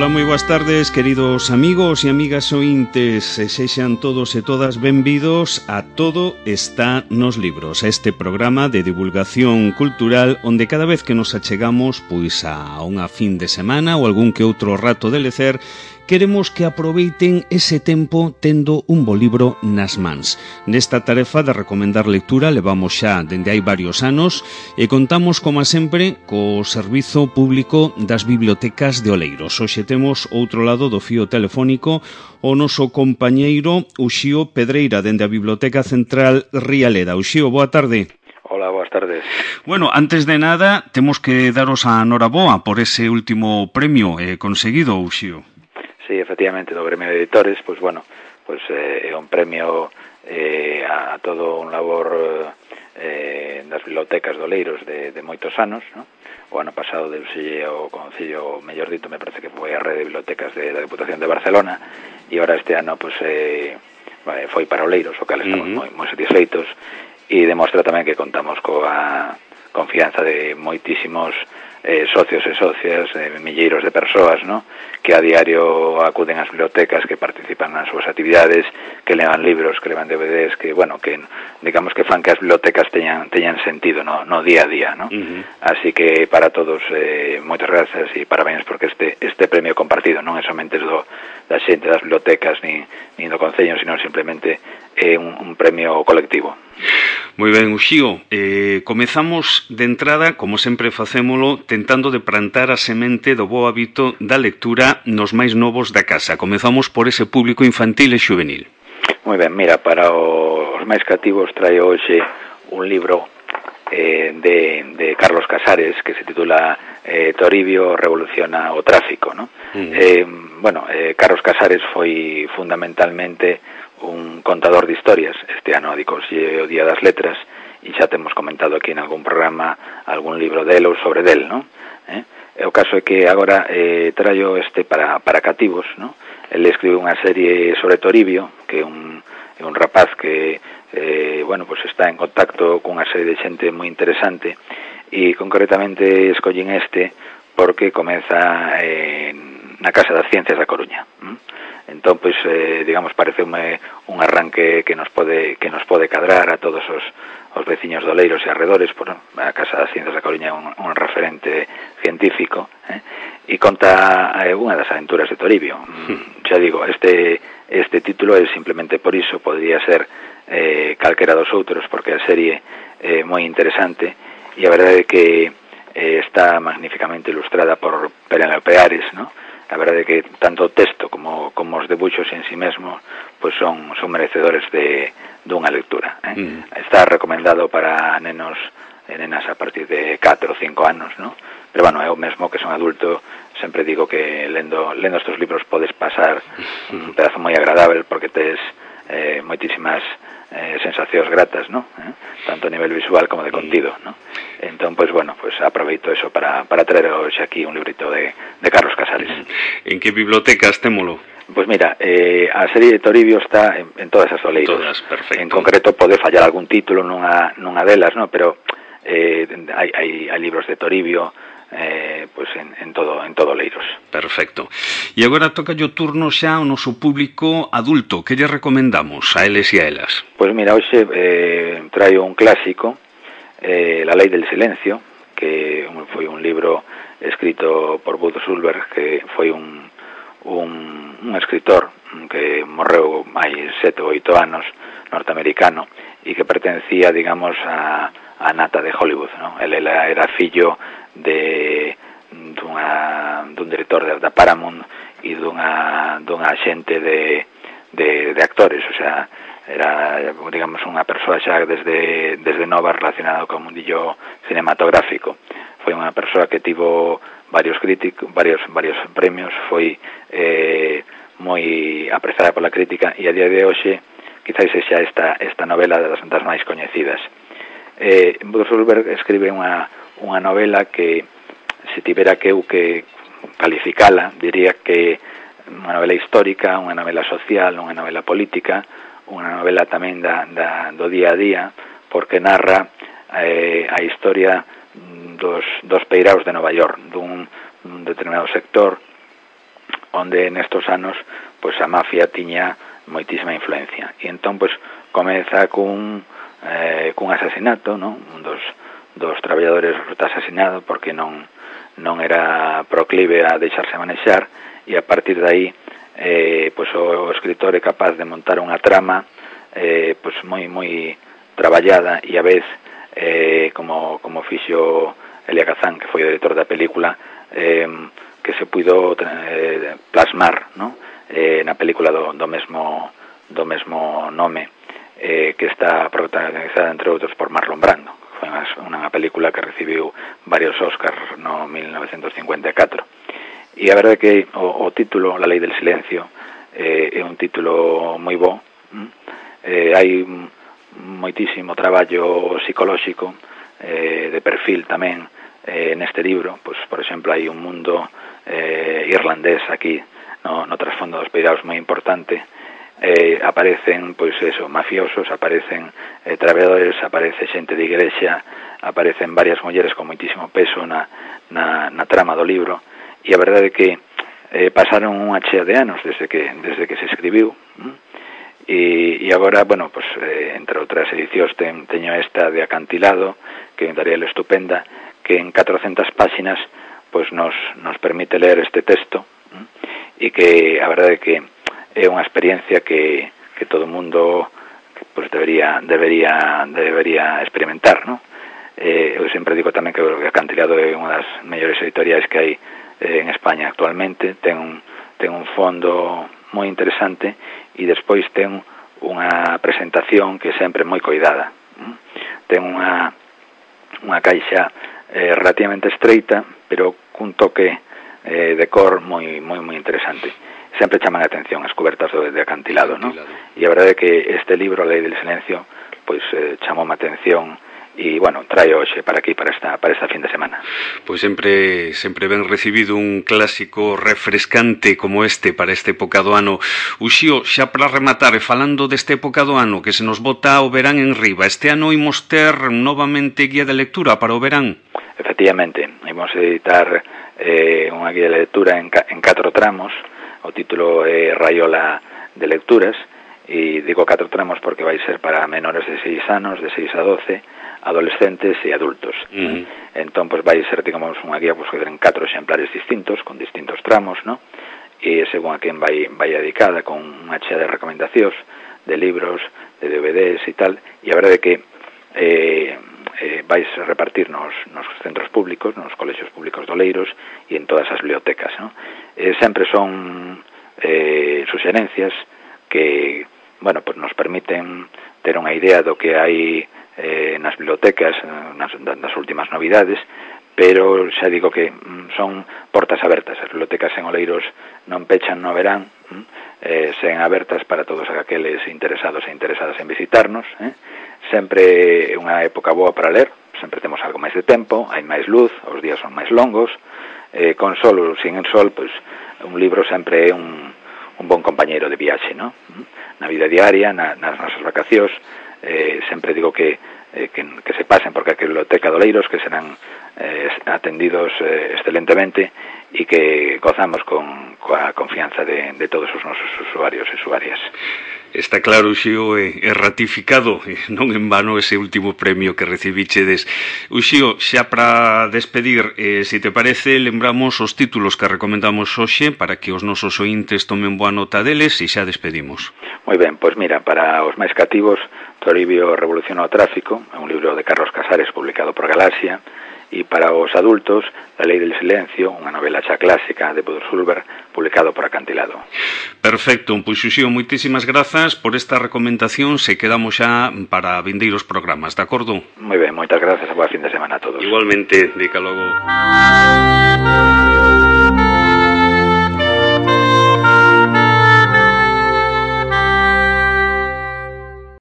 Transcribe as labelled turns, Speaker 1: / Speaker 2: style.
Speaker 1: Ola, moi boas tardes, queridos amigos e amigas ointes, e sexan todos e todas benvidos a Todo está nos libros, a este programa de divulgación cultural onde cada vez que nos achegamos pois a unha fin de semana ou algún que outro rato de lecer, queremos que aproveiten ese tempo tendo un bo libro nas mans. Nesta tarefa de recomendar lectura levamos xa dende hai varios anos e contamos, como sempre, co Servizo Público das Bibliotecas de Oleiros. Hoxe temos outro lado do fío telefónico o noso compañeiro Uxío Pedreira dende a Biblioteca Central Rialeda. Uxío, boa tarde.
Speaker 2: Hola, boas tardes.
Speaker 1: Bueno, antes de nada, temos que daros a noraboa por ese último premio conseguido, Uxío.
Speaker 2: Sí, efectivamente, do Gremio de Editores, pois bueno, pois é un premio a todo un labor das bibliotecas de Oleiros de moitos anos, ¿no? O ano pasado deuselle ao Concello, mellor dito, me parece que foi a Rede de Bibliotecas da Deputación de Barcelona, e agora este ano pois foi para Oleiros, o cal estamos moi satisfeitos, e demostra tamén que contamos coa confianza de moitísimos socios e socias, milleiros de persoas, ¿no?, que a diario acuden ás bibliotecas, que participan nas súas actividades, que levan libros, que levan DVDs, que, bueno, que digamos que fan que as bibliotecas teñan sentido no día a día, ¿no? Así que para todos moitas grazas e parabéns, porque este premio compartido non é somente da xente das bibliotecas nin do Concello, sino simplemente é un premio colectivo.
Speaker 1: Moi ben, Uxío, comezamos de entrada, como sempre facémolo, tentando de plantar a semente do bo hábito da lectura nos máis novos da casa. Comezamos por ese público infantil e xuvenil.
Speaker 2: Moi ben, mira, para os máis cativos traio hoxe un libro de Carlos Casares que se titula Toribio revoluciona o tráfico, ¿no? Carlos Casares foi fundamentalmente un contador de historias. Este ano adicouse o Día das Letras e xa temos comentado aquí en algún programa algún libro del ou sobre del, ¿no? O caso é que agora traio este para cativos, ¿no? Ele escribe unha serie sobre Toribio, que é un rapaz que pues está en contacto cunha serie de xente moi interesante, e concretamente escollín este porque comeza na Casa das Ciencias da Coruña. Entón, pois, digamos, pareceume un arranque que nos pode cadrar a todos os veciños de Oleiros e arredores, por a Casa das Ciencias da Coruña é un referente científico, e conta unha das aventuras de Toribio. Xa digo, este título é simplemente por iso, podría ser calquera dos outros, porque a serie é moi interesante, e a verdade é que está magníficamente ilustrada por Penélope Ares, ¿no? A verdade é que tanto o texto como os debuxos en sí mesmos pois son merecedores dunha lectura. Está recomendado para nenos e nenas a partir de 4 ou 5 anos, ¿no? Pero, bueno, eu mesmo que son adulto sempre digo que lendo estes libros podes pasar un pedazo moi agradable, porque tes moitísimas sensacións gratas, ¿no? Tanto a nivel visual como de contido, ¿no? Entón, pues bueno, pues aproveito eso para traer hoxe aquí un librito de Carlos Casares.
Speaker 1: En que bibliotecas témolo?
Speaker 2: Pues mira, a serie de Toribio está en todas as Oleiros.
Speaker 1: Todas, perfecto.
Speaker 2: En concreto pode fallar algún título nunha delas, ¿no? Pero hai libros de Toribio pues en todo Oleiros.
Speaker 1: Perfecto. E agora toca o turno xa ao noso público adulto. Que lle recomendamos a eles e a elas?
Speaker 2: Pues mira, hoxe traio un clásico, La ley del silencio, que foi un libro escrito por Bud Sulberg, que foi un escritor que morreu hai 7 ou 8 anos, norteamericano, e que pertencía, digamos, a nata de Hollywood, ¿no? Ele era fillo dun director da Paramount e dunha xente de actores, o sea, era, digamos, unha persoa xa desde nova relacionada co mundillo cinematográfico. Foi unha persoa que tivo varios premios, foi moi apreciada pola crítica, e a día de hoxe quizás sexa esta novela das máis coñecidas. Bud Sulberg escribe unha novela que, se tivera que eu que calificala, diría que unha novela histórica, unha novela social, unha novela política, unha novela tamén do día a día, porque narra a historia dos peiraos de Nova York, dun determinado sector onde nestos anos pois a mafia tiña moitísima influencia. E entón pois comeza cun asasinato, non? Un dos traballadores resulta asesinado porque non era proclive a deixarse manexar, e a partir de aí pois o escritor é capaz de montar unha trama pois moi traballada, e a vez como fixo Elia Kazan, que foi o director da película, que se puido plasmar, ¿no? Na película do mesmo nome, que está protagonizada entre outros por Marlon Brando. Foi unha película que recibiu varios Oscars no 1954. E a verdade é que o título, La lei del silencio, é un título moi bo. Hai moitísimo traballo psicolóxico, de perfil tamén, neste libro. Pois, por exemplo, hai un mundo irlandés aquí, no trasfondo dos Peiraos, moi importante. Aparecen, pois eso, mafiosos, aparecen traballadores, aparece xente de igrexa, aparecen varias mulleres con moitísimo peso na trama do libro, e a verdade é que pasaron unha chea de anos desde que se escribiu, e agora, bueno, pues, entre outras edicións teño esta de Acantilado, que é unha editorial estupenda, que en 400 páxinas pues nos permite ler este texto, e que a verdade é que é unha experiencia que todo o mundo pues debería experimentar, ¿no? Eu sempre digo tamén que o Acantilado é unha das mellores editoriais que hai en España actualmente. Ten un fondo moi interesante, e despois ten unha presentación que é sempre moi coidada. Ten unha caixa relativamente estreita, pero cun toque de cor moi interesante. Sempre chaman a atención as cubertas de Acantilado, ¿no? E a verdade é que este libro, A lei del silencio, pois chamou a atención, e, bueno, traio hoxe para aquí, para esta fin de semana.
Speaker 1: Pois sempre ben recibido un clásico refrescante como este para esta época do ano. Uxío, xa para rematar, falando desta época do ano que se nos bota o verán en riba, este ano imos ter novamente guía de lectura para o verán?
Speaker 2: Efectivamente, imos editar unha guía de lectura en 4 tramos. O título é Raiola de lecturas, e digo 4 tramos porque vai ser para menores de 6 anos, de 6 a 12, adolescentes e adultos. Entón, pues, vai ser, digamos, unha guía pues, que ten 4 exemplares distintos, con distintos tramos, ¿no? E según a quen vai dedicada, con unha chea de recomendacións, de libros, de DVDs e tal, e a verdade é que vais a repartir nos centros públicos, nos colexios públicos de Oleiros e en todas as bibliotecas, ¿no? Sempre son suxerencias que, bueno, pues nos permiten ter unha idea do que hai nas bibliotecas, nas últimas novidades, pero xa digo que son portas abertas. As bibliotecas en Oleiros non pechan no verán, sen abertas para todos aqueles interesados e interesadas en visitarnos. Sempre é unha época boa para ler, sempre temos algo máis de tempo, hai máis luz, os días son máis longos, con sol ou sin sol, pois un libro sempre é un bon compañeiro de viaxe, ¿no? Na vida diaria, nas nosas vacacións, sempre digo que se pasen por calquera biblioteca de Oleiros, que serán atendidos excelentemente, e que gozamos coa confianza de todos os nosos usuarios e usuarias.
Speaker 1: Está claro, Uxío, é ratificado, non en vano ese último premio que recibichedes. Uxío, xa para despedir, se te parece, lembramos os títulos que recomendamos hoxe para que os nosos ointes tomen boa nota deles e xa despedimos.
Speaker 2: Moi ben, pois mira, para os máis cativos, Toribio revoluciona o tráfico, é un libro de Carlos Casares publicado por Galaxia, e para os adultos, La lei del silencio, unha novela xa clásica de Pudor Sulver, publicado por Acantilado.
Speaker 1: Perfecto, pois Uxío, moitísimas grazas por esta recomendación, se quedamos xa para vindeiros programas, de acordo?
Speaker 2: Moi ben, moitas grazas, a boa fin de semana a todos.
Speaker 1: Igualmente, dica logo.